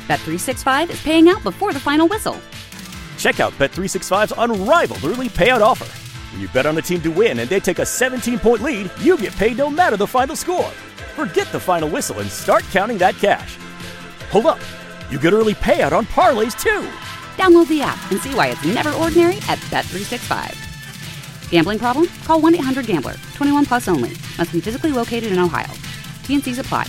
Bet365 is paying out before the final whistle. Check out Bet365's unrivaled early payout offer. When you bet on a team to win and they take a 17-point lead, you get paid no matter the final score. Forget the final whistle and start counting that cash. Hold up. You get early payout on parlays, too. Download the app and see why it's never ordinary at Bet365. Gambling problem? Call 1-800-GAMBLER. 21 plus only. Must be physically located in Ohio. T&Cs apply.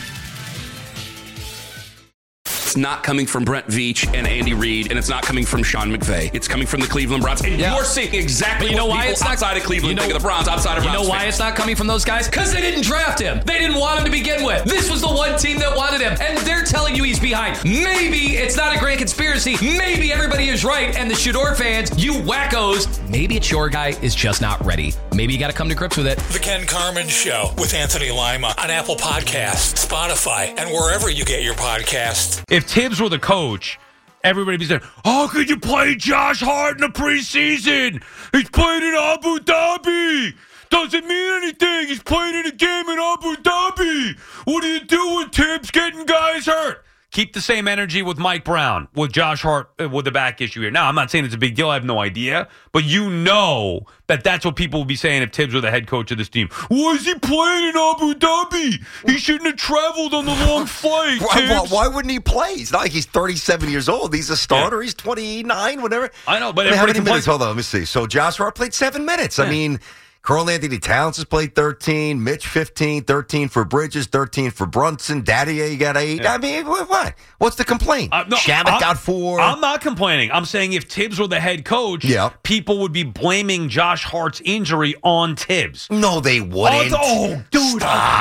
It's not coming from Brent Veach and Andy Reid, and it's not coming from Sean McVay. It's coming from the Cleveland Browns. And you're seeing exactly what people outside of Cleveland think of the Browns, outside of Browns. You know why it's not coming from those guys? Because they didn't draft him. They didn't want him to begin with. This was the one team that wanted him, and they're telling you he's behind. Maybe it's not a grand conspiracy. Maybe everybody is right, and the Shador fans, you wackos, maybe it's your guy is just not ready. Maybe you got to come to grips with it. The Ken Carman Show with Anthony Lima on Apple Podcasts, Spotify, and wherever you get your podcasts. If Tibbs were the coach, everybody would be saying, how could you play Josh Hart in the preseason? He's playing in Abu Dhabi. Doesn't mean anything. He's playing in a game in Abu Dhabi. What do you do with Tibbs getting guys hurt? Keep the same energy with Mike Brown, with Josh Hart, with the back issue here. Now, I'm not saying it's a big deal. I have no idea. But you know that that's what people would be saying if Tibbs were the head coach of this team. Why is he playing in Abu Dhabi? He shouldn't have traveled on the long flight, Tibbs. Why wouldn't he play? It's not like he's 37 years old. He's a starter. Yeah. He's 29, whatever. I know, but how many minutes? Hold on, let me see. So Josh Hart played 7 minutes. Yeah. I mean, Carl Anthony Towns has played 13, Mitch 15, 13 for Bridges, 13 for Brunson, Daddier, you got 8. Yeah. I mean, what? What's the complaint? Shamet got 4. I'm not complaining. I'm saying if Tibbs were the head coach, people would be blaming Josh Hart's injury on Tibbs. No, they wouldn't. Oh, dude,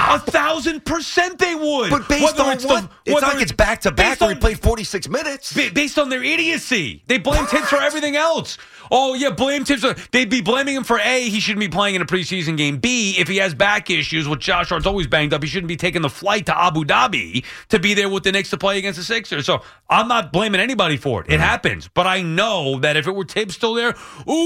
1,000% they would. But based on what? It's not like it's back-to-back where he played 46 minutes. Based on their idiocy. They blame Tibbs for everything else. Oh, yeah, blame Tibbs. They'd be blaming him for A, he shouldn't be playing in a preseason game. B, if he has back issues, which Josh Hart's always banged up, he shouldn't be taking the flight to Abu Dhabi to be there with the Knicks to play against the Sixers. So I'm not blaming anybody for it. It happens. But I know that if it were Tibbs still there,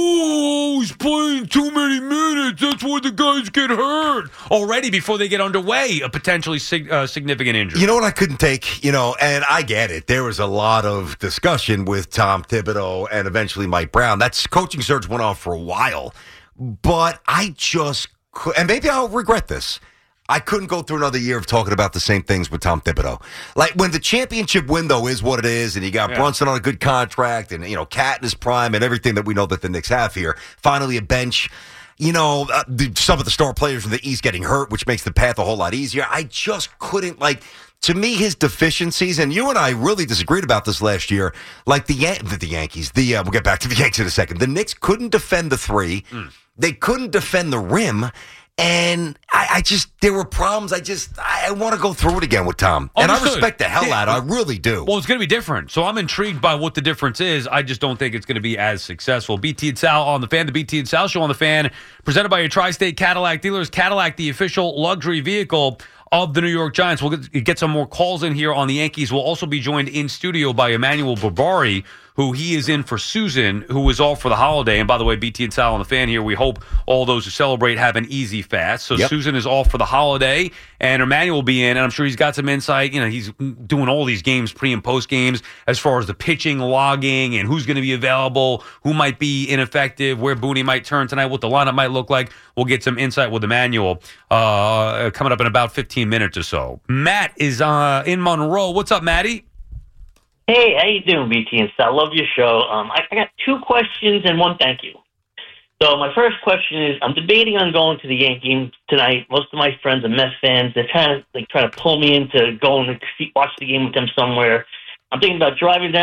he's playing too many minutes. That's why the guys get hurt already before they get underway, a potentially significant injury. You know what I couldn't take? And I get it. There was a lot of discussion with Tom Thibodeau and eventually Mike Brown. That coaching search went on for a while. But I just could, and maybe I'll regret this. I couldn't go through another year of talking about the same things with Tom Thibodeau. Like when the championship window is what it is, and you got Brunson on a good contract, and Cat in his prime, and everything that we know that the Knicks have here. Finally, a bench. Some of the star players from the East getting hurt, which makes the path a whole lot easier. I just couldn't To me, his deficiencies, and you and I really disagreed about this last year, like the Yankees. We'll get back to the Yankees in a second. The Knicks couldn't defend the 3. They couldn't defend the rim. And there were problems. I want to go through it again with Tom. And I respect the hell out of it. I really do. Well, it's going to be different. So I'm intrigued by what the difference is. I just don't think it's going to be as successful. BT and Sal on the Fan, the BT and Sal Show on the Fan, presented by your Tri-State Cadillac dealers. Cadillac, the official luxury vehicle of the New York Giants. We'll get some more calls in here on the Yankees. We'll also be joined in studio by Emmanuel Barbari, who he is in for Susan, who is off for the holiday. And by the way, BT and Sal on the Fan here, we hope all those who celebrate have an easy fast. So Susan is off for the holiday, and Emmanuel will be in, and I'm sure he's got some insight. He's doing all these games, pre- and post-games, as far as the pitching, logging, and who's going to be available, who might be ineffective, where Booney might turn tonight, what the lineup might look like. We'll get some insight with Emmanuel coming up in about 15 minutes or so. Matt is in Monroe. What's up, Matty? Hey, how you doing, BT and Sal? I love your show. I got 2 questions and 1 thank you. So my first question is, I'm debating on going to the Yankee game tonight. Most of my friends are Mets fans. They're trying to pull me into going to watch the game with them somewhere. I'm thinking about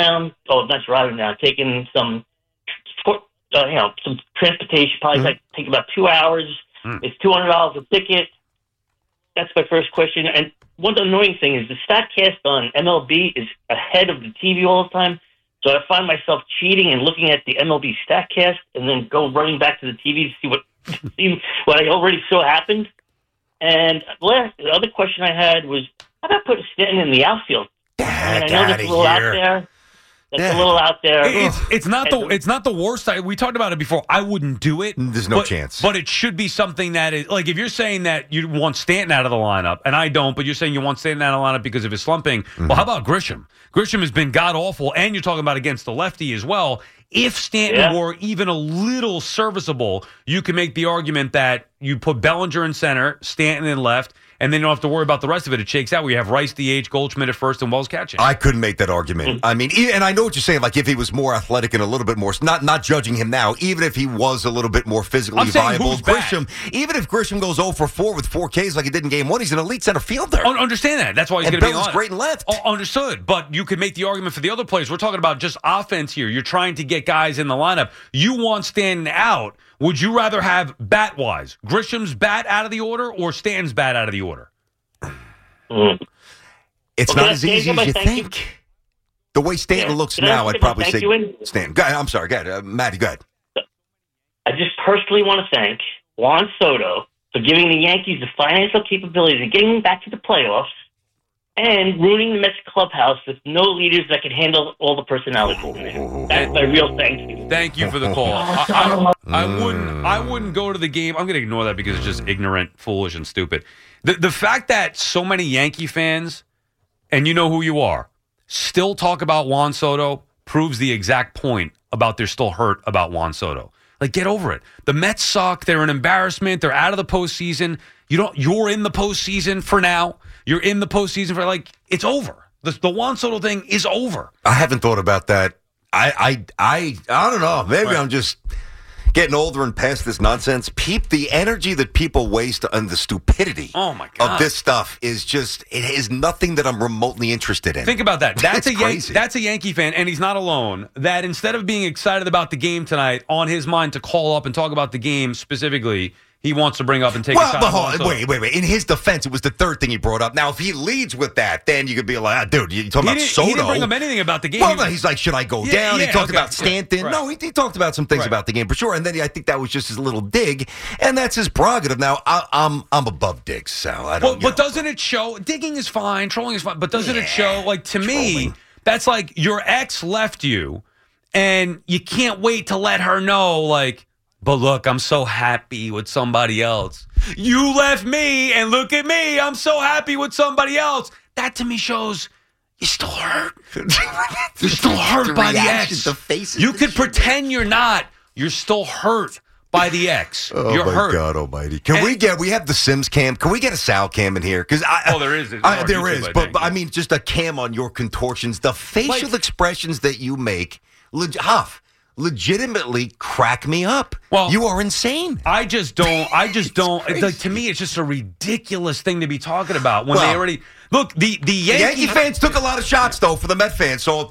taking some transportation. Probably take about 2 hours. It's $200 a ticket. That's my first question. And one annoying thing is the StatCast on MLB is ahead of the TV all the time. So I find myself cheating and looking at the MLB StatCast and then go running back to the TV to see what I already saw happened. And the other question I had was, how about putting Stanton in the outfield? I know that's a little out there. That's a little out there. It's not the worst. We talked about it before. I wouldn't do it. There's no chance. But it should be something that is like if you're saying that you want Stanton out of the lineup, and I don't, but you're saying you want Stanton out of the lineup because of his slumping. Well, how about Grisham? Grisham has been god awful, and you're talking about against the lefty as well. If Stanton were even a little serviceable, you can make the argument that you put Bellinger in center, Stanton in left, and then you don't have to worry about the rest of it. It shakes out where you have Rice DH, Goldschmidt at first, and Wells catching. I couldn't make that argument. I mean, and I know what you're saying. Like if he was more athletic and a little bit more, not judging him now, even if he was a little bit more physically viable, Grisham, even if Grisham goes 0 for 4 with 4 Ks like he did in Game 1, he's an elite center fielder. Understand that. That's why he's going to be on. Great in left. Understood. But you could make the argument for the other players. We're talking about just offense here. You're trying to get guys in the lineup. You want Stanton out. Would you rather have bat-wise Grisham's bat out of the order or Stanton's bat out of the order? It's not as easy as you think. The way Stanton looks now, I'd probably say Stanton. Go ahead, I'm sorry. Go ahead. Matty, go ahead. I just personally want to thank Juan Soto for giving the Yankees the financial capabilities of getting back to the playoffs and ruining the Mets clubhouse with no leaders that can handle all the personalities in there. That's my real thank you. Thank you for the call. I wouldn't go to the game. I'm going to ignore that because it's just ignorant, foolish, and stupid. The fact that so many Yankee fans, and you know who you are, still talk about Juan Soto proves the exact point about they're still hurt about Juan Soto. Like, get over it. The Mets suck. They're an embarrassment. They're out of the postseason. You're in the postseason for now. You're in the postseason for, like, it's over. The Juan Soto thing is over. I haven't thought about that. I don't know. Maybe I'm just getting older and past this nonsense. The energy that people waste on the stupidity of this stuff is just, it is nothing that I'm remotely interested in. Think about that. That's a Yankee fan, and he's not alone, that instead of being excited about the game tonight, on his mind to call up and talk about the game specifically, he wants to bring up and take a shot. Wait. In his defense, it was the third thing he brought up. Now, if he leads with that, then you could be like, dude, you're talking about Soto. He didn't bring up anything about the game. Well, he's like, should I go down? He talked about Stanton. Right. No, he talked about some things about the game for sure. And then I think that was just his little dig, and that's his prerogative. Now, I'm above digs, Sal. I don't. But doesn't it show? Digging is fine, trolling is fine, but doesn't it show? Like, to me, that's like your ex left you, and you can't wait to let her know, like, but look, I'm so happy with somebody else. You left me, and look at me. I'm so happy with somebody else. That, to me, shows you're still hurt. You're still hurt by the ex. You could pretend you're not. You're still hurt by the ex. You're hurt. God almighty. We have the Sims cam. Can we get a Sal cam in here? There is. There is. But I mean, just a cam on your contortions. The facial expressions that you make, Huff, legitimately crack me up. Well, you are insane. I just don't. Like, to me, it's just a ridiculous thing to be talking about when they already look. The Yankee fans took a lot of shots though for the Met fans. So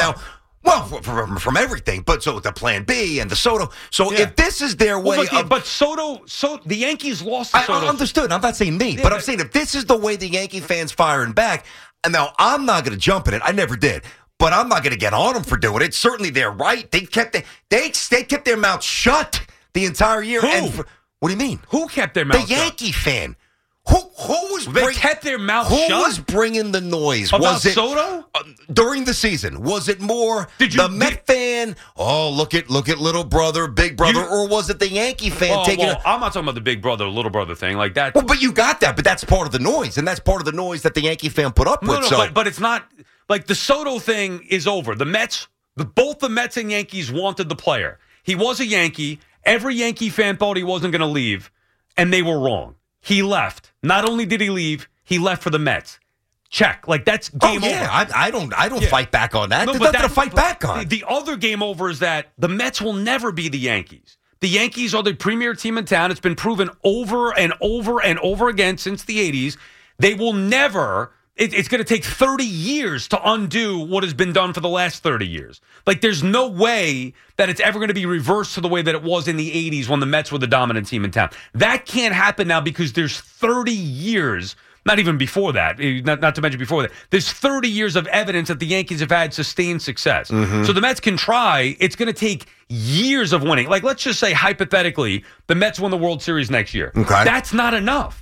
from everything, but so the Plan B and the Soto. So if this is their way, but the Yankees lost. To Soto. I understood. I'm not saying me, but I'm saying if this is the way the Yankee fans firing back, and now I'm not going to jump in it. I never did. But I'm not going to get on them for doing it. Certainly, they're right. They kept their mouth shut the entire year. Who? What do you mean? Who kept their mouth shut? The Yankee fan. Who kept their mouth shut? Who was bringing the noise? About was it Soto? During the season? Was it more the Met fan? Oh, look at little brother, big brother, or was it the Yankee fan taking? I'm not talking about the big brother, little brother thing like that. Well, but you got that. But that's part of the noise, and that's part of the noise that the Yankee fan put up with. But it's not. Like, the Soto thing is over. The Mets, both the Mets and Yankees wanted the player. He was a Yankee. Every Yankee fan thought he wasn't going to leave, and they were wrong. He left. Not only did he leave, he left for the Mets. Check. Like, that's game over. I don't fight back on that. There's nothing to fight back on. The other game over is that the Mets will never be the Yankees. The Yankees are the premier team in town. It's been proven over and over and over again since the 80s. They will never... It's going to take 30 years to undo what has been done for the last 30 years. Like, there's no way that it's ever going to be reversed to the way that it was in the 80s when the Mets were the dominant team in town. That can't happen now because there's 30 years, not even before that, not to mention before that, there's 30 years of evidence that the Yankees have had sustained success. So the Mets can try. It's going to take years of winning. Like, let's just say, hypothetically, the Mets win the World Series next year. Okay. That's not enough.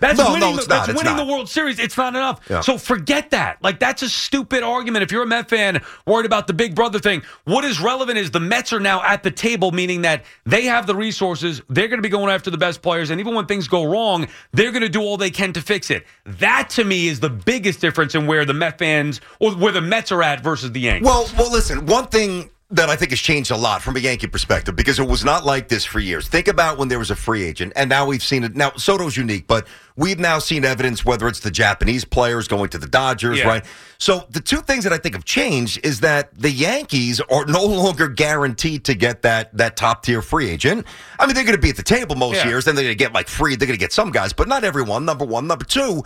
That's winning not. the World Series. It's not enough. Yeah. So forget that. Like, that's a stupid argument. If you're a Met fan worried about the big brother thing, what is relevant is the Mets are now at the table, meaning that they have the resources. They're going to be going after the best players. And even when things go wrong, they're going to do all they can to fix it. That, to me, is the biggest difference in where the Met fans or where the Mets are at versus the Yankees. Well, listen, one thing that I think has changed a lot from a Yankee perspective, because it was not like this for years. Think about when there was a free agent, and now we've seen it. Now, Soto's unique, but we've now seen evidence, whether it's the Japanese players going to the Dodgers, right? So the two things that I think have changed is that the Yankees are no longer guaranteed to get that top-tier free agent. I mean, they're going to be at the table most years, and they're going to get, free. They're going to get some guys, but not everyone, number one. Number two,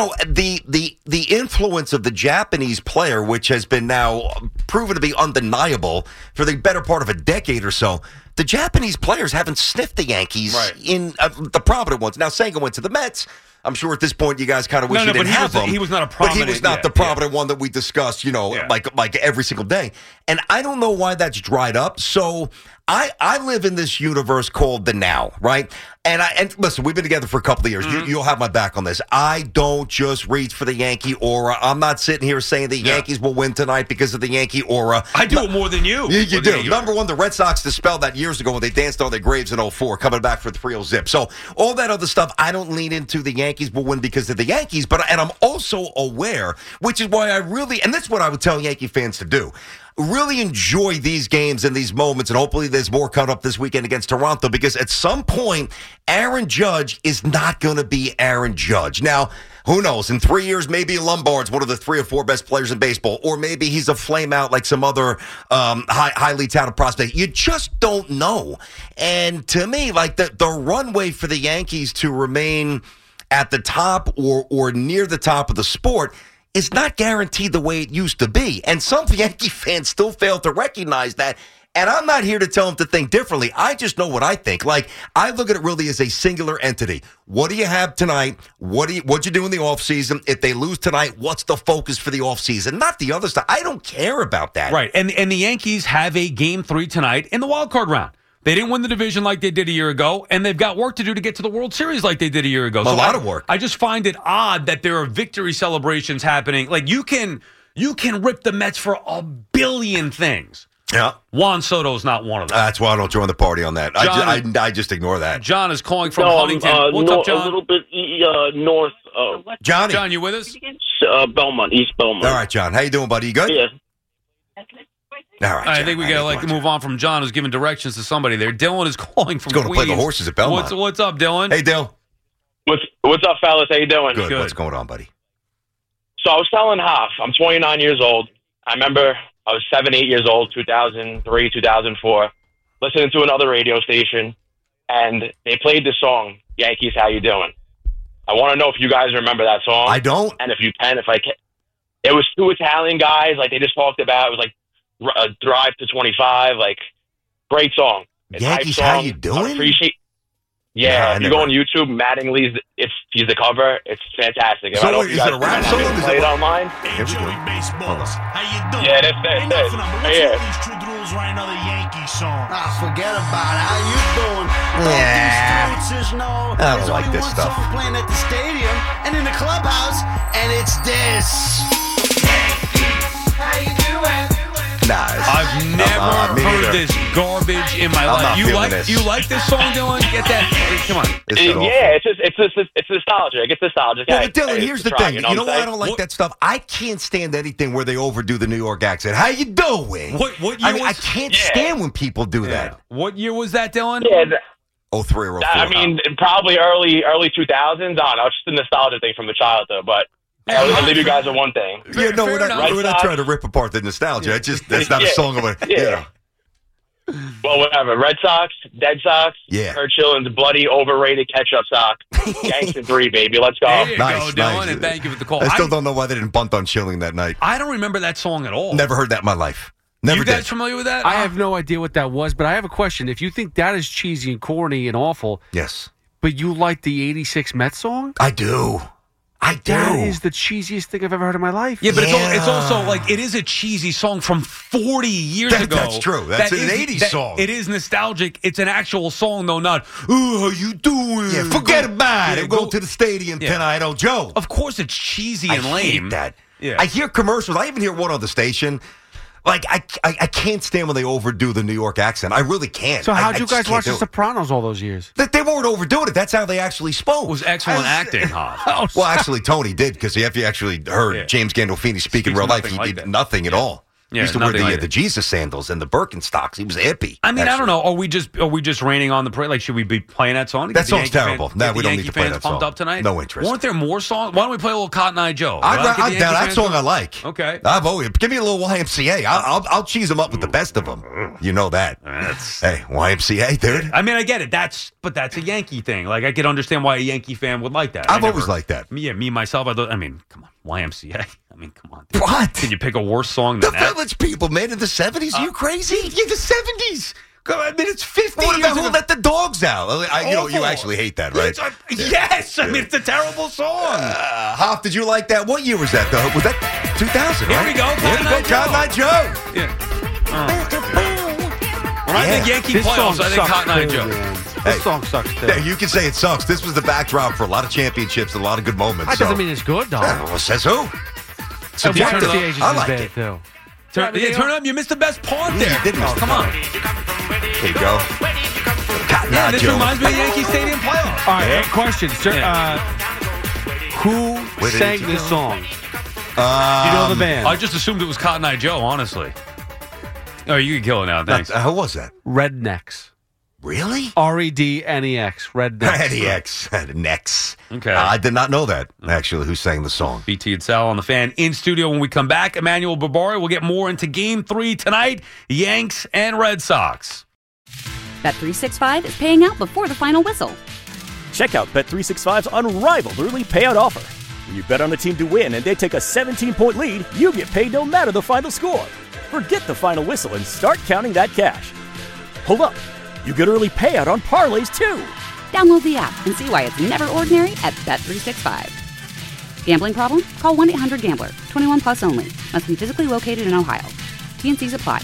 the influence of the Japanese player, which has been now proven to be undeniable for the better part of a decade or so, the Japanese players haven't sniffed the Yankees in the prominent ones. Now, Senga went to the Mets. I'm sure at this point you guys kind of wish you didn't have him. He was not a prominent. But he was not the prominent one that we discussed, like every single day. And I don't know why that's dried up. So I live in this universe called the now, right? And listen, we've been together for a couple of years. Mm-hmm. You'll have my back on this. I don't just reach for the Yankee aura. I'm not sitting here saying the Yankees will win tonight because of the Yankee aura. I do it more than you. You do. Number one, the Red Sox dispelled that years ago when they danced on their graves in 2004, coming back for the 3-0 zip. So all that other stuff, I don't lean into the Yankees will win because of the Yankees. And I'm also aware, which is why I really, and that's what I would tell Yankee fans to do, really enjoy these games and these moments, and hopefully there's more coming up this weekend against Toronto, because at some point, Aaron Judge is not going to be Aaron Judge. Now, who knows? In 3 years, maybe Lombard's one of the 3 or 4 best players in baseball, or maybe he's a flame out like some other highly touted prospect. You just don't know. And to me, like the runway for the Yankees to remain at the top or near the top of the sport is not guaranteed the way it used to be. And some Yankee fans still fail to recognize that. And I'm not here to tell them to think differently. I just know what I think. Like, I look at it really as a singular entity. What do you have tonight? What'd you do in the offseason? If they lose tonight, what's the focus for the offseason? Not the other stuff. I don't care about that. Right. And the Yankees have a Game 3 tonight in the wild card round. They didn't win the division like they did a year ago, and they've got work to do to get to the World Series like they did a year ago. A lot of work. I just find it odd that there are victory celebrations happening. Like, you can rip the Mets for a billion things. Yeah. Juan Soto's not one of them. That's why I don't join the party on that. I just ignore that. John is calling from Huntington. What's up, John? A little bit north of Johnny. John, you with us? Belmont, East Belmont. All right, John. How you doing, buddy? You good? Yeah. All right, John. I think we got to move on from John, who's giving directions to somebody there. Dylan is calling from He's going Queens. to play the horses at Belmont. What's up, Dylan? Hey, Dill. What's up, fellas? How you doing? Good. What's going on, buddy? So I was telling Hoff, I'm 29 years old. I remember I was 7, 8 years old, 2003, 2004, listening to another radio station, and they played the song, Yankees, How You Doing? I want to know if you guys remember that song. I don't. And if you can, if I can. It was 2 Italian guys, like they just talked about. It was like Drive to 25, like great song. It's Yankees, song. How You Doing? I appreciate. Yeah, if you go on YouTube, Mattingly's. He's the cover. It's fantastic. So wait, is it a rap song? Play it online. Enjoy baseballs. How you doing? Yeah, that's Ain't it. nothing on. Let's hear these True Rules write another Yankee song. Forget about it. How you doing? I don't like this stuff. Song playing at the stadium and in the clubhouse, and it's this. How you doing? Nah, I've never heard this garbage in my life. You like this song, Dylan? Get that? Come on. Yeah, it's nostalgic. It's nostalgic. Yeah, but Dylan, here's the thing. You know why I don't like that stuff? I can't stand anything where they overdo the New York accent. How you doing? What year I can't stand when people do that. What year was that, Dylan? Yeah. 03 or 04. I mean, probably early 2000s. I don't know. It's just a nostalgia thing from the childhood, but I'll leave you guys with one thing. Yeah, no, we're not trying to rip apart the nostalgia. It's just that's not a song of a Well, whatever. Red Sox, Dead Sox, Kurt Schilling's bloody overrated ketchup sock. Gangsta 3, baby. Let's go. There you go, Dylan, and thank you for the call. I still don't know why they didn't bunt on Schilling that night. I don't remember that song at all. Never heard that in my life. Never you guys did. familiar with that? I have no idea what that was, but I have a question. If you think that is cheesy and corny and awful, yes, but you like the '86 Mets song? I do. I do. That is the cheesiest thing I've ever heard in my life. Yeah, but it's also like it is a cheesy song from 40 years ago. That's true. That's an 80s song. It is nostalgic. It's an actual song, though, not, oh, how you doing? Yeah, forget about it. Go to the stadium tonight, oh, Joe. Of course it's cheesy and lame. I hate that. Yeah. I hear commercials. I even hear one on the station. Like, I can't stand when they overdo the New York accent. I really can't. So how'd you just guys can't watch do The it. Sopranos all those years? They weren't overdoing it. That's how they actually spoke. It was excellent acting, Hoff. Well, actually, Tony did, because if you actually heard James Gandolfini speak in real life, he did nothing at all. Yeah, he used to wear nothing like the Jesus sandals and the Birkenstocks. He was a hippie. I mean, I don't know. Are we just raining on the parade? Like, should we be playing that song? That song's terrible. No, we don't need to play that song. Pumped up tonight? No interest. Weren't there more songs? Why don't we play a little Cotton Eye Joe? That song I like. Okay. I've always give me a little YMCA. I'll cheese them up with the best of them. You know that. Hey, YMCA, dude. I mean, I get it. But that's a Yankee thing. Like, I could understand why a Yankee fan would like that. I've always liked that. Me myself. I mean, come on, YMCA. I mean, come on. Dude. What? Can you pick a worse song than the that? Village People, man, in the 70s. Are you crazy? Yeah, the 70s. I mean, it's 50 What years about ago. Who Let the Dogs Out? You Awful. actually hate that, right? Yes. I mean, it's a terrible song. Hoff, did you like that? What year was that, though? Was that 2000, Here right? we go. Cotton Eye Joe. When I think Yankee playoffs, I think Cotton Eye Joe. This song sucks, too. Yeah, you can say it sucks. This was the backdrop for a lot of championships and a lot of good moments. That doesn't mean it's good, though. Well, says who? Subjective. I like it. Too. Turn it up. You missed the best part there. You didn't. Come on. Here you go. Cotton Eye This Joe. reminds me of Yankee Stadium playoffs. All right, question. Who sang this song? Do you know the band? I just assumed it was Cotton Eye Joe, honestly. Oh, you can kill it now. Thanks. How was that? Rednecks. Really? REDNEX. Rednecks. Next. Okay. I did not know that, actually, who sang the song. BT and Sal on the Fan in studio. When we come back, Emmanuel Barbari will get more into Game 3 tonight, Yanks and Red Sox. Bet365 is paying out before the final whistle. Check out Bet365's unrivaled early payout offer. When you bet on a team to win and they take a 17-point lead, you get paid no matter the final score. Forget the final whistle and start counting that cash. Hold up. You get early payout on parlays, too. Download the app and see why it's never ordinary at Bet365. Gambling problem? Call 1-800-GAMBLER. 21 plus only. Must be physically located in Ohio. T&Cs apply.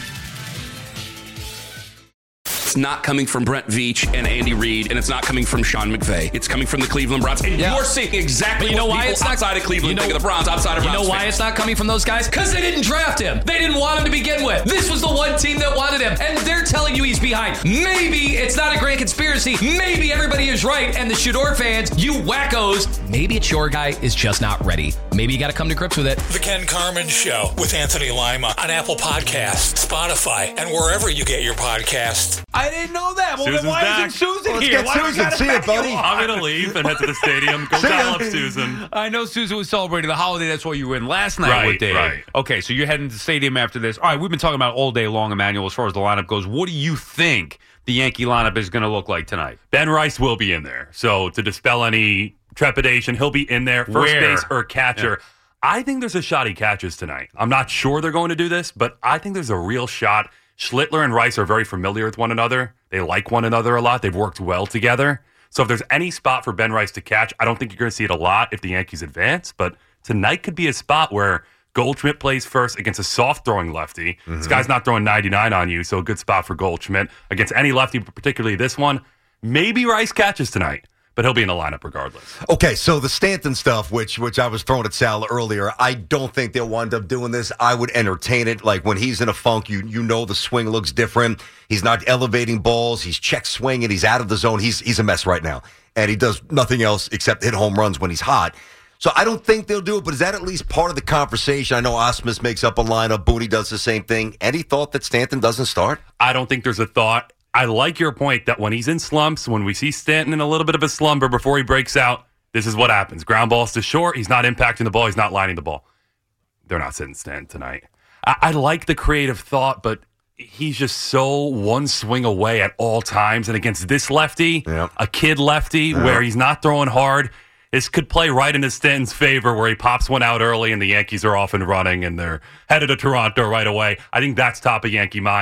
It's not coming from Brent Veach and Andy Reid, and it's not coming from Sean McVay. It's coming from the Cleveland Browns. And you're seeing exactly You know what why people it's not outside of Cleveland think of the Browns, outside of You Browns know why fans. it's not coming from those guys? Because they didn't draft him. They didn't want him to begin with. This was the one team that wanted him, and they're telling you he's behind. Maybe it's not a grand conspiracy. Maybe everybody is right, and the Shador fans, you wackos, maybe it's your guy is just not ready. Maybe you got to come to grips with it. The Ken Carmen Show with Anthony Lima on Apple Podcasts, Spotify, and wherever you get your podcasts. I didn't know that. Well, Susan's then why back. isn't Susan Let's here? get Why do we Susan. gotta See you, back buddy. up? I'm going to leave and head to the stadium. Go See ya. dial up Susan. I know Susan was celebrating the holiday. That's why you were in last night Right, with Dave. right. Okay, so you're heading to the stadium after this. All right, we've been talking about all day long, Emmanuel, as far as the lineup goes. What do you think the Yankee lineup is going to look like tonight? Ben Rice will be in there. So to dispel any trepidation, he'll be in there. First Where? base or catcher. Yeah. I think there's a shot he catches tonight. I'm not sure they're going to do this, but I think there's a real shot. Schlittler and Rice are very familiar with one another. They like one another a lot. They've worked well together. So if there's any spot for Ben Rice to catch, I don't think you're going to see it a lot if the Yankees advance. But tonight could be a spot where Goldschmidt plays first against a soft-throwing lefty. This guy's not throwing 99 on you, so a good spot for Goldschmidt. Against any lefty, but particularly this one, maybe Rice catches tonight, but he'll be in the lineup regardless. Okay, so the Stanton stuff, which I was throwing at Sal earlier, I don't think they'll wind up doing this. I would entertain it. Like when he's in a funk, you know the swing looks different. He's not elevating balls. He's check swinging. He's out of the zone. He's a mess right now. And he does nothing else except hit home runs when he's hot. So I don't think they'll do it, but is that at least part of the conversation? I know Osmus makes up a lineup. Booney does the same thing. Any thought that Stanton doesn't start? I don't think there's a thought. I like your point that when he's in slumps, when we see Stanton in a little bit of a slumber before he breaks out, this is what happens. Ground balls to short. He's not impacting the ball. He's not lining the ball. They're not sitting Stanton tonight. I like the creative thought, but he's just so one swing away at all times. And against this lefty, a kid lefty, where he's not throwing hard, this could play right into Stanton's favor where he pops one out early and the Yankees are off and running and they're headed to Toronto right away. I think that's top of Yankee mind, and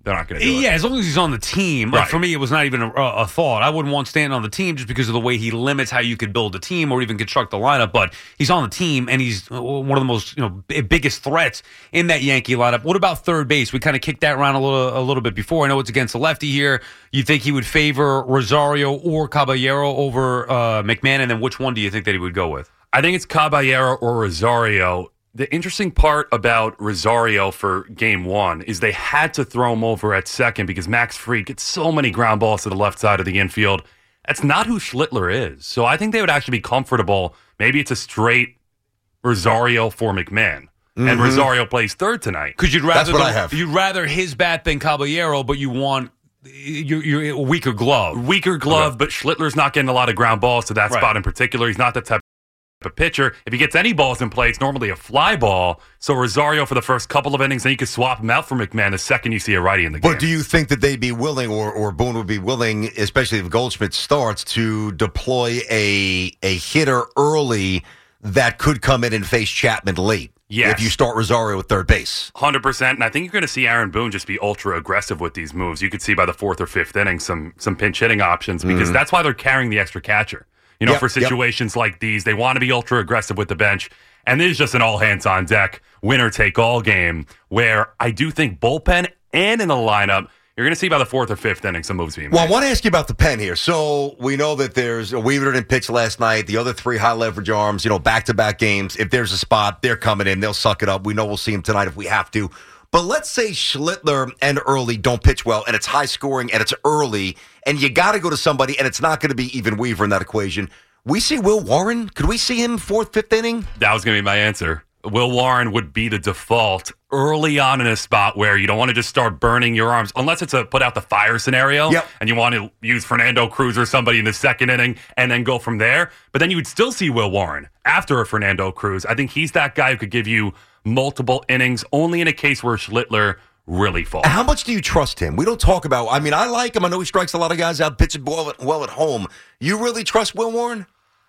they're not going to do it. Yeah, as long as he's on the team. Like, Right. for me, it was not even a thought. I wouldn't want Stanton on the team just because of the way he limits how you could build a team or even construct the lineup. But he's on the team, and he's one of the most biggest threats in that Yankee lineup. What about third base? We kind of kicked that around a little bit before. I know it's against the lefty here. You think he would favor Rosario or Caballero over McMahon, and then which one do you think that he would go with? I think it's Caballero or Rosario. The interesting part about Rosario for game one is they had to throw him over at second because Max Fried gets so many ground balls to the left side of the infield. That's not who Schlittler is. So I think they would actually be comfortable. Maybe it's a straight Rosario for McMahon. And Rosario plays third tonight. Because you'd That's what I have. you'd rather his bat than Caballero, but you want you're a weaker glove. Weaker glove, but Schlittler's not getting a lot of ground balls to that Right. spot in particular. He's not that type of pitcher. If he gets any balls in play, it's normally a fly ball. So Rosario for the first couple of innings, then you could swap him out for McMahon the second you see a righty in the game. But do you think that they'd be willing, or Boone would be willing, especially if Goldschmidt starts, to deploy a hitter early that could come in and face Chapman late? Yes. If you start Rosario at third base. 100%. And I think you're going to see Aaron Boone just be ultra aggressive with these moves. You could see by the fourth or fifth inning some pinch hitting options because that's why they're carrying the extra catcher. Yep, for situations like these, they want to be ultra aggressive with the bench. And this is just an all hands on deck, winner take all game where I do think bullpen and in the lineup, you're going to see by the fourth or fifth inning some moves being made. Well, I want to ask you about the pen here. So we know that there's Weaver didn't pitch last night. The other three high leverage arms, back-to-back games. If there's a spot, they're coming in. They'll suck it up. We know we'll see them tonight if we have to. But let's say Schlittler and Early don't pitch well, and it's high scoring, and it's early, and you got to go to somebody, and it's not going to be even Weaver in that equation. We see Will Warren. Could we see him fourth, fifth inning? That was going to be my answer. Will Warren would be the default early on in a spot where you don't want to just start burning your arms, unless it's a put out the fire scenario, and you want to use Fernando Cruz or somebody in the second inning and then go from there. But then you would still see Will Warren after a Fernando Cruz. I think he's that guy who could give you multiple innings, only in a case where Schlittler really falls. How much do you trust him? We don't talk about, I like him. I know he strikes a lot of guys out, pitching well at home. You really trust Will Warren?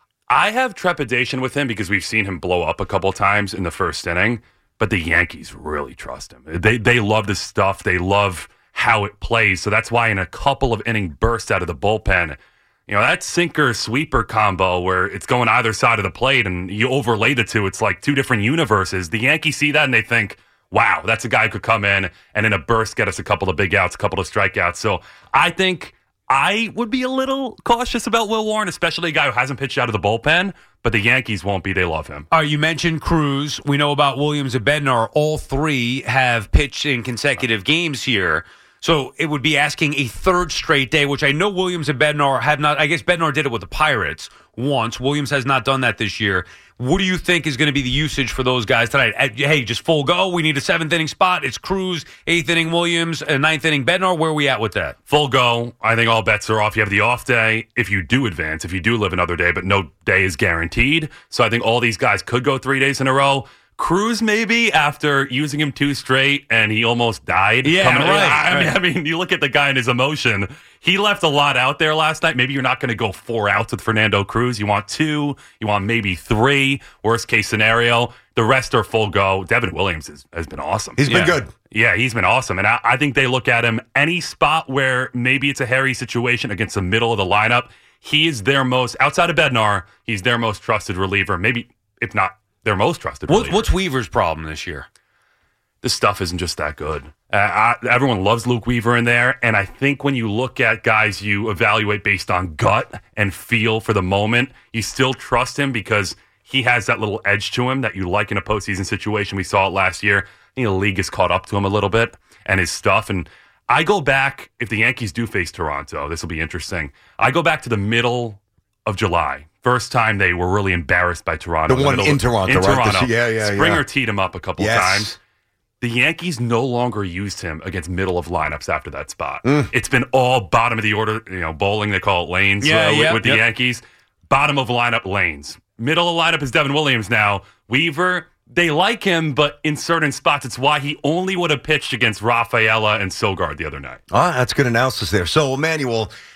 I have trepidation with him because we've seen him blow up a couple times in the first inning, but the Yankees really trust him. They love this stuff. They love how it plays. So that's why in a couple of inning bursts out of the bullpen, that sinker-sweeper combo where it's going either side of the plate and you overlay the two, it's like two different universes. The Yankees see that and they think, wow, that's a guy who could come in and in a burst get us a couple of big outs, a couple of strikeouts. So I think I would be a little cautious about Will Warren, especially a guy who hasn't pitched out of the bullpen, but the Yankees won't be. They love him. All right, you mentioned Cruz. We know about Williams and Bednar. All three have pitched in consecutive games here. So it would be asking a third straight day, which I know Williams and Bednar have not. I guess Bednar did it with the Pirates once. Williams has not done that this year. What do you think is going to be the usage for those guys tonight? Hey, just full go. We need a seventh inning spot. It's Cruz, eighth inning Williams, and ninth inning Bednar. Where are we at with that? Full go. I think all bets are off. You have the off day if you do advance, if you do live another day, but no day is guaranteed. So I think all these guys could go 3 days in a row. Cruz maybe after using him two straight and he almost died. Yeah, right. I mean, you look at the guy and his emotion. He left a lot out there last night. Maybe you're not going to go 4 outs with Fernando Cruz. You want 2. You want maybe 3. Worst case scenario. The rest are full go. Devin Williams has been awesome. He's been good. Yeah, he's been awesome. And I think they look at him any spot where maybe it's a hairy situation against the middle of the lineup. He is their most, outside of Bednar, he's their most trusted reliever. Maybe, if not, their most trusted reliever. What's Weaver's problem this year? The stuff isn't just that good. Everyone loves Luke Weaver in there, and I think when you look at guys you evaluate based on gut and feel for the moment, you still trust him because he has that little edge to him that you like in a postseason situation. We saw it last year. I think the league has caught up to him a little bit and his stuff. And I go back, if the Yankees do face Toronto, this will be interesting. I go back to the middle of July. First time they were really embarrassed by Toronto. The one in Toronto, right? Toronto. Springer teed him up a couple times. The Yankees no longer used him against middle of lineups after that spot. It's been all bottom of the order, bowling, they call it lanes with the Yankees. Bottom of lineup lanes. Middle of lineup is Devin Williams now. Weaver, they like him, but in certain spots, it's why he only would have pitched against Rafaela and Sogard the other night. That's good analysis there. So, Emmanuel,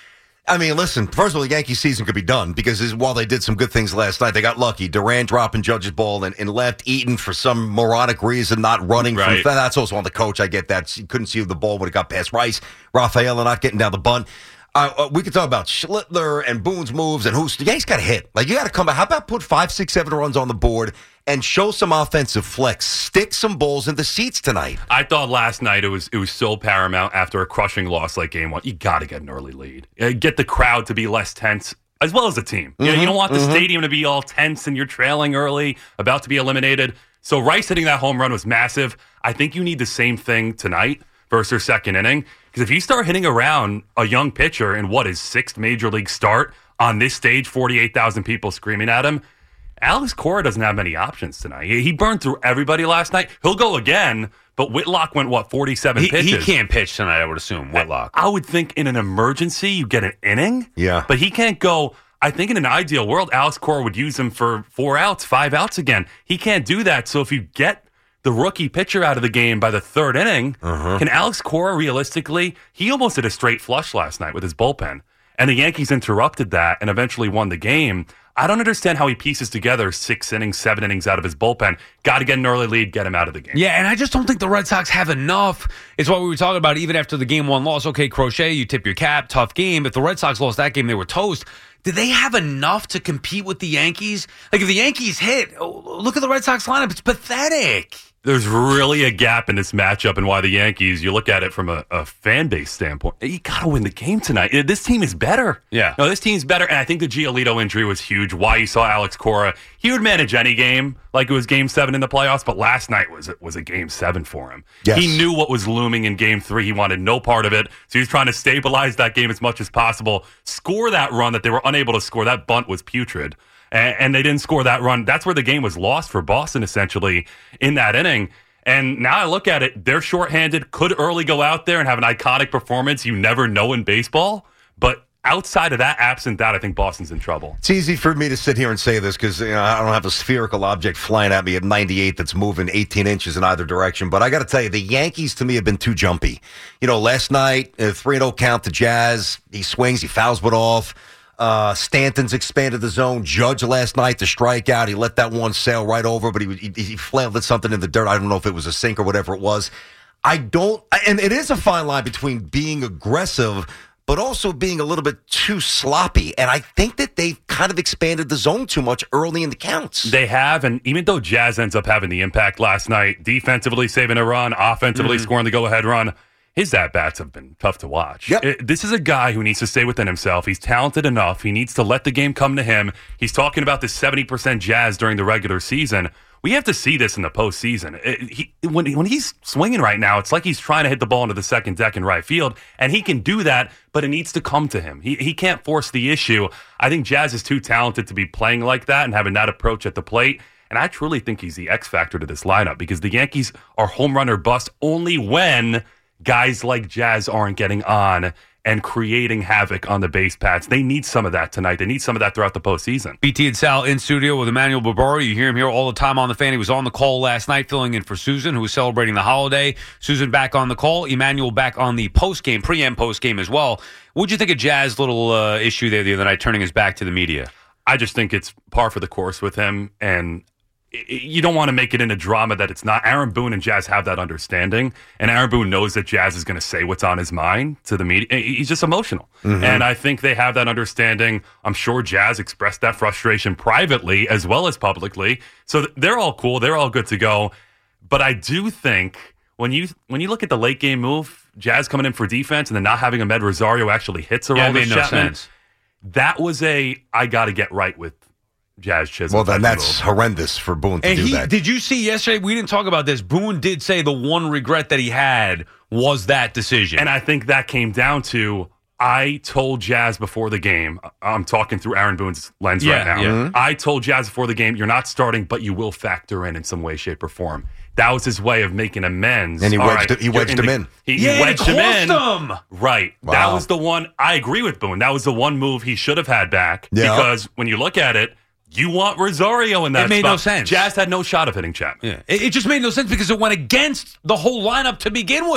I mean, listen, first of all, the Yankee season could be done because while they did some good things last night, they got lucky. Duran dropping Judge's ball and left. Eaton, for some moronic reason, not running. Right. That's also on the coach. I get that. You couldn't see if the ball would have got past Rice. Rafaela not getting down the bunt. We could talk about Schlittler and Boone's moves and the Yankees got to hit. Like, you got to come back. How about put 5, 6, 7 runs on the board and show some offensive flex? Stick some balls in the seats tonight. I thought last night it was so paramount after a crushing loss like game 1. You got to get an early lead. Get the crowd to be less tense, as well as the team. You don't want the stadium to be all tense and you're trailing early, about to be eliminated. So Rice hitting that home run was massive. I think you need the same thing tonight versus their second inning. Because if you start hitting around a young pitcher in what is 6th major league start on this stage, 48,000 people screaming at him, Alex Cora doesn't have many options tonight. He burned through everybody last night. He'll go again, but Whitlock went, 47 pitches? He can't pitch tonight, I would assume, Whitlock. I would think in an emergency, you get an inning. Yeah. But he can't go. I think in an ideal world, Alex Cora would use him for 4 outs, 5 outs again. He can't do that. So if you get the rookie pitcher out of the game by the 3rd inning, can Alex Cora realistically, he almost did a straight flush last night with his bullpen. And the Yankees interrupted that and eventually won the game. I don't understand how he pieces together 6 innings, 7 innings out of his bullpen. Got to get an early lead, get him out of the game. Yeah, and I just don't think the Red Sox have enough. It's what we were talking about even after the Game 1 loss. Okay, Crochet, you tip your cap, tough game. If the Red Sox lost that game, they were toast. Did they have enough to compete with the Yankees? Like, if the Yankees hit, look at the Red Sox lineup. It's pathetic. There's really a gap in this matchup and why the Yankees, you look at it from a fan base standpoint, you got to win the game tonight. This team is better. Yeah. No, this team's better, and I think the Giolito injury was huge. Why you saw Alex Cora, he would manage any game like it was Game 7 in the playoffs, but last night was a Game 7 for him. Yes. He knew what was looming in Game 3. He wanted no part of it, so he was trying to stabilize that game as much as possible, score that run that they were unable to score. That bunt was putrid. And they didn't score that run. That's where the game was lost for Boston, essentially, in that inning. And now I look at it, they're shorthanded, could early go out there and have an iconic performance. You never know in baseball. But outside of that, absent that, I think Boston's in trouble. It's easy for me to sit here and say this because I don't have a spherical object flying at me at 98 that's moving 18 inches in either direction. But I got to tell you, the Yankees to me have been too jumpy. Last night, 3-0 count to Jazz. He swings, he fouls it off. Stanton's expanded the zone. Judge last night, the strikeout, he let that one sail right over, but he flailed at something in the dirt. I don't know if it was a sink or whatever it was. And it is a fine line between being aggressive, but also being a little bit too sloppy. And I think that they've kind of expanded the zone too much early in the counts. They have, and even though Jazz ends up having the impact last night, defensively saving a run, offensively scoring the go-ahead run, his at-bats have been tough to watch. Yep. This is a guy who needs to stay within himself. He's talented enough. He needs to let the game come to him. He's talking about the 70% Jazz during the regular season. We have to see this in the postseason. When he's swinging right now, it's like he's trying to hit the ball into the second deck in right field, and he can do that, but it needs to come to him. He can't force the issue. I think Jazz is too talented to be playing like that and having that approach at the plate. And I truly think he's the X factor to this lineup because the Yankees are home run or bust only when guys like Jazz aren't getting on and creating havoc on the base paths. They need some of that tonight. They need some of that throughout the postseason. BT and Sal in studio with Emmanuel Barbaro. You hear him here all the time on the fan. He was on the call last night filling in for Susan, who was celebrating the holiday. Susan back on the call. Emmanuel back on the post-game, pre- and post-game as well. What'd you think of Jazz's little issue there the other night, turning his back to the media? I just think it's par for the course with him, and you don't want to make it into drama that it's not. Aaron Boone and Jazz have that understanding, and Aaron Boone knows that Jazz is going to say what's on his mind to the media. He's just emotional, and I think they have that understanding. I'm sure Jazz expressed that frustration privately as well as publicly, so they're all cool. They're all good to go. But I do think when you look at the late game move, Jazz coming in for defense and then not having Ahmed Rosario actually hits a roll. It made no sense. That was I got to get right with Jazz Chisholm. Well, then that's horrendous for Boone to do that. Did you see yesterday? We didn't talk about this. Boone did say the one regret that he had was that decision. And I think that came down to, I told Jazz before the game, I'm talking through Aaron Boone's lens right now. Yeah. I told Jazz before the game, you're not starting, but you will factor in some way, shape, or form. That was his way of making amends. And he wedged him in. He wedged him in. Him. Right. Wow. That was the one. I agree with Boone. That was the one move he should have had back. Yeah. Because when you look at it, you want Rosario in that spot. It made no sense. Jazz had no shot of hitting Chapman. Yeah. It just made no sense because it went against the whole lineup to begin with.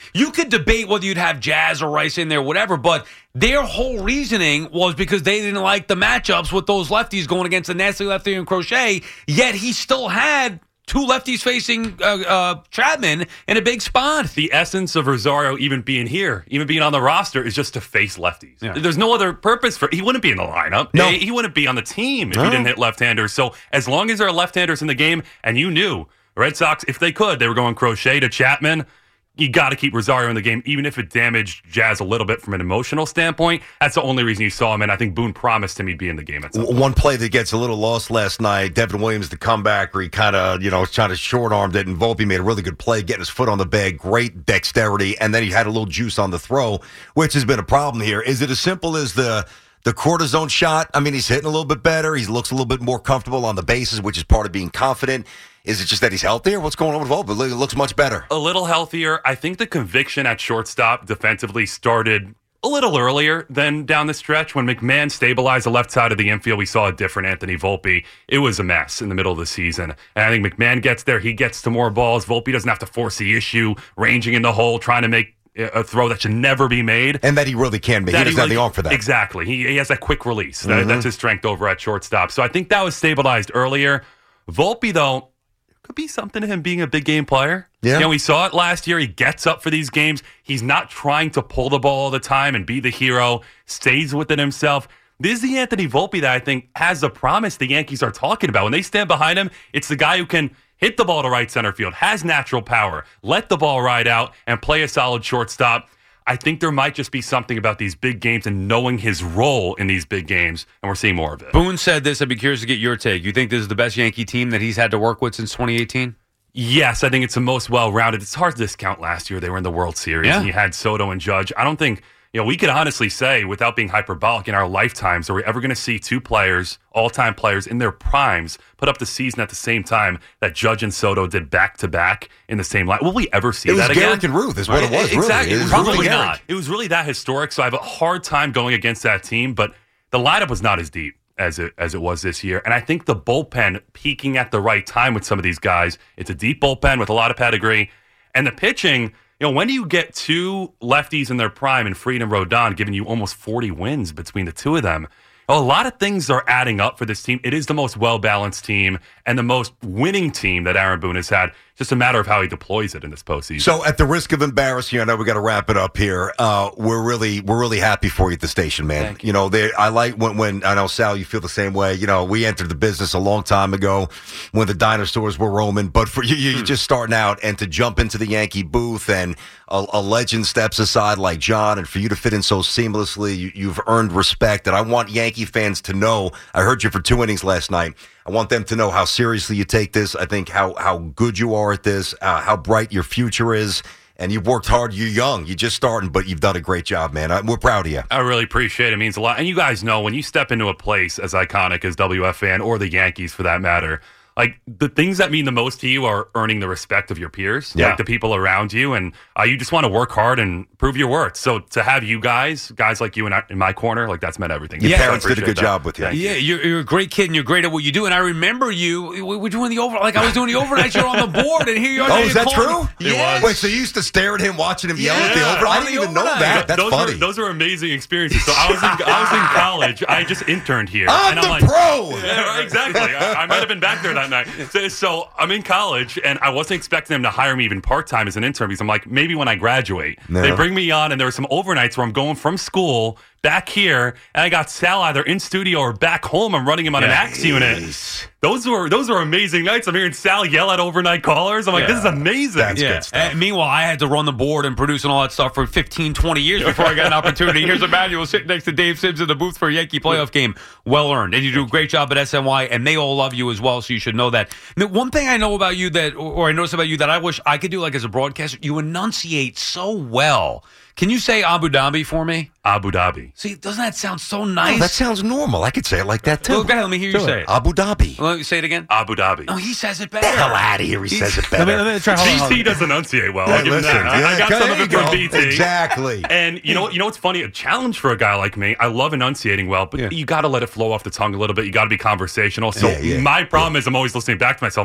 You could debate whether you'd have Jazz or Rice in there, whatever, but their whole reasoning was because they didn't like the matchups with those lefties going against the nasty lefty and Crochet, yet he still had two lefties facing Chapman in a big spot. The essence of Rosario even being here, even being on the roster, is just to face lefties. Yeah. There's no other purpose for. He wouldn't be in the lineup. No. He wouldn't be on the team if he didn't hit left-handers. So as long as there are left-handers in the game, and you knew Red Sox, if they could, they were going Crochet to Chapman. You got to keep Rosario in the game, even if it damaged Jazz a little bit from an emotional standpoint. That's the only reason you saw him, and I think Boone promised him he'd be in the game at some point. One play that gets a little lost last night, Devin Williams, the comeback, where he kind of, was trying to short-armed it, and Volpe made a really good play, getting his foot on the bag, great dexterity, and then he had a little juice on the throw, which has been a problem here. Is it as simple as the cortisone shot? I mean, he's hitting a little bit better. He looks a little bit more comfortable on the bases, which is part of being confident. Is it just that he's healthier? What's going on with Volpe? It looks much better. A little healthier. I think the conviction at shortstop defensively started a little earlier than down the stretch. When McMahon stabilized the left side of the infield, we saw a different Anthony Volpe. It was a mess in the middle of the season. And I think McMahon gets there. He gets to more balls. Volpe doesn't have to force the issue, ranging in the hole, trying to make a throw that should never be made. And that he really can make. He doesn't have the arm for that. Exactly. He has that quick release. That's his strength over at shortstop. So I think that was stabilized earlier. Volpe, though, could be something to him being a big game player. Yeah. We saw it last year. He gets up for these games. He's not trying to pull the ball all the time and be the hero, stays with it himself. This is the Anthony Volpe that I think has the promise the Yankees are talking about. When they stand behind him, it's the guy who can hit the ball to right center field, has natural power, let the ball ride out, and play a solid shortstop. I think there might just be something about these big games and knowing his role in these big games, and we're seeing more of it. Boone said this. I'd be curious to get your take. You think this is the best Yankee team that he's had to work with since 2018? Yes, I think it's the most well-rounded. It's hard to discount last year. They were in the World Series, and you had Soto and Judge. I don't think, we could honestly say, without being hyperbolic, in our lifetimes, are we ever going to see two players, all-time players in their primes, put up the season at the same time that Judge and Soto did back-to-back in the same line? Will we ever see that again? It was Garrick and Ruth is what it was, exactly. really. It was probably not. It was really that historic, so I have a hard time going against that team, but the lineup was not as deep as it was this year. And I think the bullpen peaking at the right time with some of these guys. It's a deep bullpen with a lot of pedigree. And the pitching, when do you get two lefties in their prime and Fried and Rodon giving you almost 40 wins between the two of them? A lot of things are adding up for this team. It is the most well-balanced team and the most winning team that Aaron Boone has had. Just a matter of how he deploys it in this postseason. So, at the risk of embarrassing you, I know we got to wrap it up here. We're really happy for you at the station, man. Thank you. I like when I know Sal, you feel the same way. We entered the business a long time ago when the dinosaurs were roaming. But for you, you're just starting out, and to jump into the Yankee booth and a legend steps aside like John, and for you to fit in so seamlessly, you've earned respect. And I want Yankee fans to know. I heard you for 2 innings last night. I want them to know how seriously you take this. I think how good you are at this, how bright your future is. And you've worked hard. You're young. You're just starting, but you've done a great job, man. We're proud of you. I really appreciate it. It means a lot. And you guys know when you step into a place as iconic as WFAN or the Yankees for that matter, like the things that mean the most to you are earning the respect of your peers, like the people around you, and you just want to work hard and prove your worth. So to have you guys like you in my corner, like that's meant everything. Your parents did a good job with you. Yeah, you're a great kid and you're great at what you do. And I remember you. We're doing the I was doing the overnight show on the board, and here you are. Oh, is that true? Yes. Wait, so you used to stare at him, watching him yell at the overnight? I didn't even know that. That's funny. Those are amazing experiences. So I was in college. I just interned here. I'm the pro. Yeah, right, exactly. I might have been back there that night. So I'm in college, and I wasn't expecting them to hire me even part-time as an intern because I'm like, maybe when I graduate. No. They bring me on, and there were some overnights where I'm going from school back here, and I got Sal either in studio or back home. I'm running him on an Axe unit. Those were amazing nights. I'm hearing Sal yell at overnight callers. I'm like, this is amazing. That's good stuff. And meanwhile, I had to run the board and produce and all that stuff for 15, 20 years before I got an opportunity. Here's Emmanuel sitting next to Dave Sims in the booth for a Yankee playoff game. Well earned. And you do a great job at SNY, and they all love you as well, so you should know that. Now, one thing I know about you or I noticed about you that I wish I could do like as a broadcaster, you enunciate so well. Can you say Abu Dhabi for me? Abu Dhabi. See, doesn't that sound so nice? Oh, that sounds normal. I could say it like that, too. Well, go ahead, let me hear you say it. Abu Dhabi. Let me say it again. Abu Dhabi. Oh, he says it better. Get the hell out of here. He says it better. Let me try. GC does enunciate well. I'll give him that. I got some of it from BT. Exactly. And you know what's funny? A challenge for a guy like me. I love enunciating well, but you got to let it flow off the tongue a little bit. You got to be conversational. So my problem is I'm always listening back to myself. I'm like,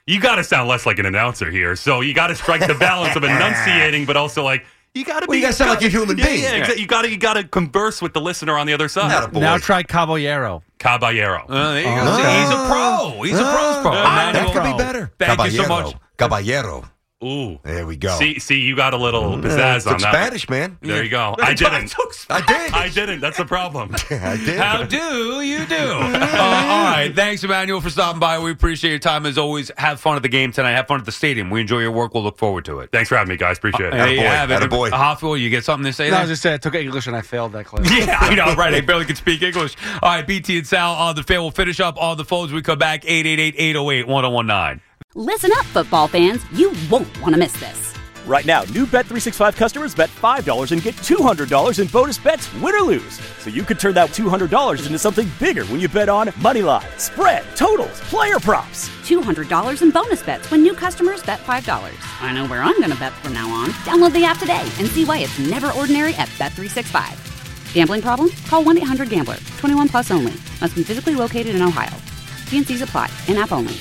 you got to sound less like an announcer here. So you got to strike the balance of enunciating, but also like you got to you got to sound like a human being. Yeah, exactly. You got to converse with the listener on the other side. Now try Caballero. Caballero. There you go. He's a pro. He's a pro's pro. That could be better. Thank you so much. Caballero. Ooh. There we go. See, you got a little pizzazz on that. Spanish, man. There you go. I didn't. I didn't. That's the problem. I did. How do you do? All right. Thanks, Emmanuel, for stopping by. We appreciate your time as always. Have fun at the game tonight. Have fun at the stadium. We enjoy your work. We'll look forward to it. Thanks for having me, guys. Appreciate it. Hey, Attaboy. Hoffel, you get something to say? No, I there? was just saying I took English and I failed that class. Yeah, I know, right? I barely could speak English. All right, BT and Sal on the fan. We'll finish up on the phones. We come back 888-808-1019. Listen up, football fans. You won't want to miss this. Right now, new Bet365 customers bet $5 and get $200 in bonus bets, win or lose. So you could turn that $200 into something bigger when you bet on moneyline, spread, totals, player props. $200 in bonus bets when new customers bet $5. I know where I'm going to bet from now on. Download the app today and see why it's never ordinary at Bet365. Gambling problem? Call 1-800-GAMBLER. 21 plus only. Must be physically located in Ohio. T&Cs apply. In-app only.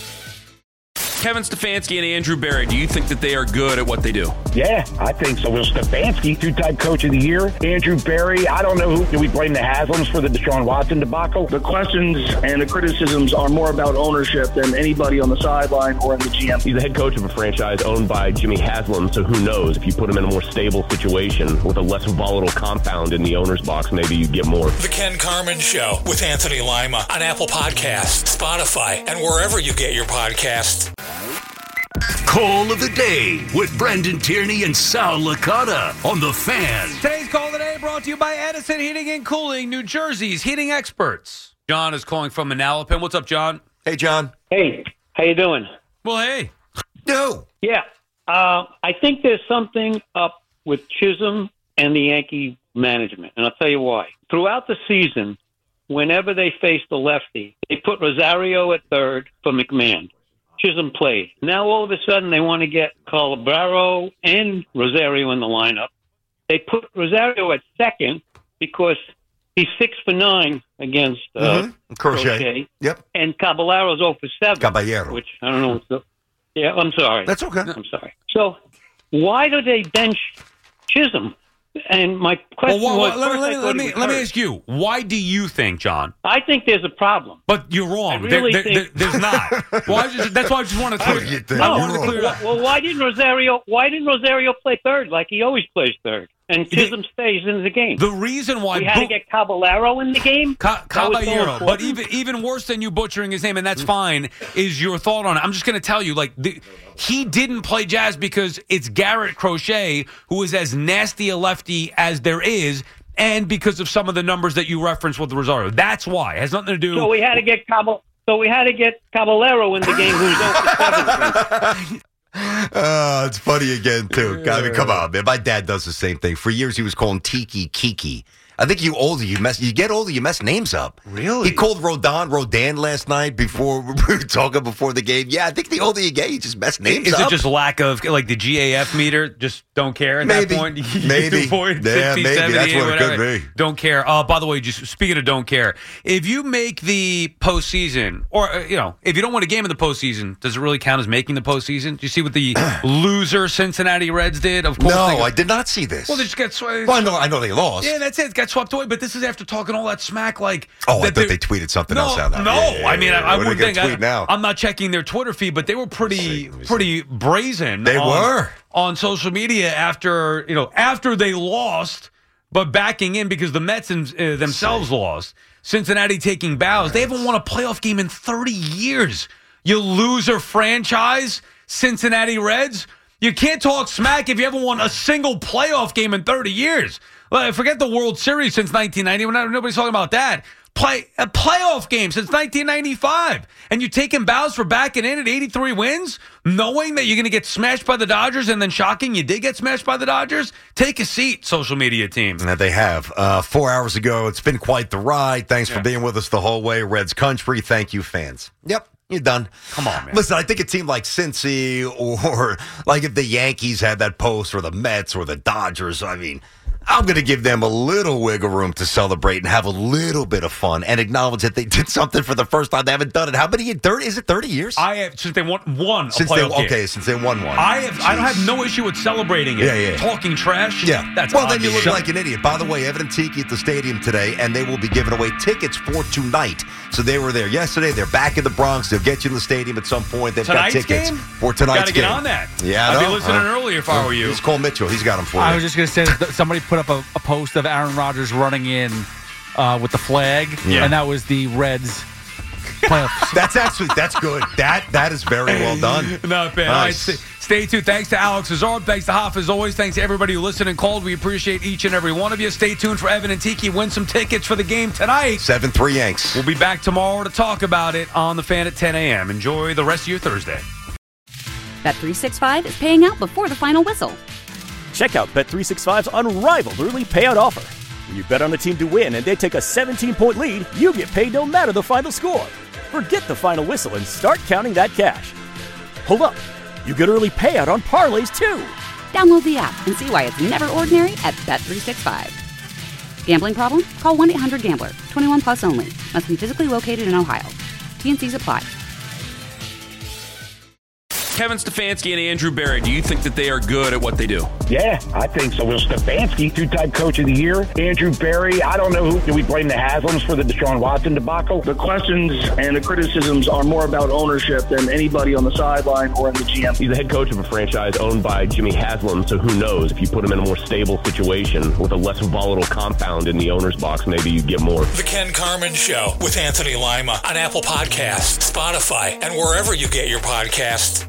Kevin Stefanski and Andrew Berry, do you think that they are good at what they do? Yeah, I think so. Will Stefanski, two-time coach of the year. Andrew Berry, I don't know who. Do we blame the Haslams for the Deshaun Watson debacle? The questions and the criticisms are more about ownership than anybody on the sideline or in the GM. He's the head coach of a franchise owned by Jimmy Haslam, so who knows? If you put him in a more stable situation with a less volatile compound in the owner's box, maybe you get more. The Ken Carman Show with Anthony Lima on Apple Podcasts, Spotify, and wherever you get your podcasts. Call of the Day with Brendan Tierney and Sal Licata on The Fan. Today's Call of the Day brought to you by Edison Heating and Cooling, New Jersey's heating experts. John is calling from Manalapan. What's up, John? Hey, John. Hey, how you doing? Well, hey. No. Yeah. I think there's something up with Chisholm and the Yankee management, and I'll tell you why. Throughout the season, whenever they faced the lefty, they put Rosario at third for McMahon. Chisholm played. Now all of a sudden they want to get Calabaro and Rosario in the lineup. They put Rosario at second because he's 6 for 9 against Crochet. Yep. And Caballero's 0 for 7. Caballero. Which I don't know what's the... Yeah, I'm sorry. That's okay. I'm sorry. So why do they bench Chisholm? And my question was... Let me ask you, why do you think, John? I think there's a problem. But you're wrong. Think... There's not. That's why I just want to clear it. Well, why didn't Rosario play third like he always plays third? And Chisholm stays in the game. The reason why we had to get Caballero in the game, Caballero, but even worse than you butchering his name, and that's fine, is your thought on it. I'm just going to tell you, he didn't play Jazz because it's Garrett Crochet, who is as nasty a lefty as there is, and because of some of the numbers that you referenced with Rosario. That's why. It has nothing to do. So we had to get Caballero in the game, who's 0 for 7. It's funny again, too. I mean, come on, man. My dad does the same thing. For years, he was calling Tiki Kiki. I think you get older, you mess names up. Really? He called Rodan last night before we were talking before the game. Yeah, I think the older you get, you just mess names up. Is it just lack of, the GAF meter? Just don't care at that point? Maybe. 60, yeah, 60, maybe. 70, That's what whatever. it could be. Don't care. By the way, just speaking of don't care, if you make the postseason, or, if you don't win a game in the postseason, does it really count as making the postseason? Do you see what the loser Cincinnati Reds did? Of course. No, I did not see this. Well, they just got swept. Well, I know they lost. Yeah, that's it. Got swept away. But this is after talking all that smack. I thought they tweeted something else out now. No, I mean, I wouldn't think. Now. I'm not checking their Twitter feed, but they were pretty brazen. They were on social media after they lost, but backing in because the Mets themselves lost. Cincinnati taking bows. They haven't won a playoff game in 30 years. You loser franchise, Cincinnati Reds. You can't talk smack if you haven't won a single playoff game in 30 years. Forget the World Series since 1990. Nobody's talking about that. A playoff game since 1995. And you're taking bows for backing in at 83 wins, knowing that you're going to get smashed by the Dodgers, and then shocking you did get smashed by the Dodgers? Take a seat, social media team. And they have. 4 hours ago, it's been quite the ride. Thanks for being with us the whole way. Reds country. Thank you, fans. Yep. You're done. Come on, man. Listen, I think a team like Cincy or if the Yankees had that post or the Mets or the Dodgers, I mean, I'm going to give them a little wiggle room to celebrate and have a little bit of fun and acknowledge that they did something for the first time. They haven't done it. How many? 30? Is it 30 years? I have since they won a since playoff game. Okay, since they won one. I don't have no issue with celebrating it. Yeah. Talking trash. Yeah. That's well, then you obvious. look like an idiot. By the way, Evan and Tiki at the stadium today, and they will be giving away tickets for tonight. So they were there yesterday. They're back in the Bronx. They'll get you in the stadium at some point. They've Tonight's got tickets game? for tonight's game. Got to get on that. Yeah, I'd be listening earlier if I were you. It's Cole Mitchell. He's got them for you. I was just going to say that somebody put up a post of Aaron Rodgers running in with the flag, and that was the Reds playoffs. That's good. That is very well done. Not bad. Nice. All right, stay tuned. Thanks to Alex Azard. Thanks to Hoff as always. Thanks to everybody who listened and called. We appreciate each and every one of you. Stay tuned for Evan and Tiki. Win some tickets for the game tonight. 7-3 Yanks. We'll be back tomorrow to talk about it on The Fan at 10 a.m. Enjoy the rest of your Thursday. Bet365 is paying out before the final whistle. Check out Bet365's unrivaled early payout offer. When you bet on a team to win and they take a 17-point lead, you get paid no matter the final score. Forget the final whistle and start counting that cash. Hold up. You get early payout on parlays, too. Download the app and see why it's never ordinary at Bet365. Gambling problem? Call 1-800-GAMBLER. 21 plus only. Must be physically located in Ohio. T&Cs apply. Kevin Stefanski and Andrew Berry, do you think that they are good at what they do? Yeah, I think so. Will Stefanski, two-time coach of the year. Andrew Berry, I don't know who. Do we blame the Haslams for the Deshaun Watson debacle? The questions and the criticisms are more about ownership than anybody on the sideline or in the GM. He's the head coach of a franchise owned by Jimmy Haslam, so who knows? If you put him in a more stable situation with a less volatile compound in the owner's box, maybe you get more. The Ken Carman Show with Anthony Lima on Apple Podcasts, Spotify, and wherever you get your podcasts.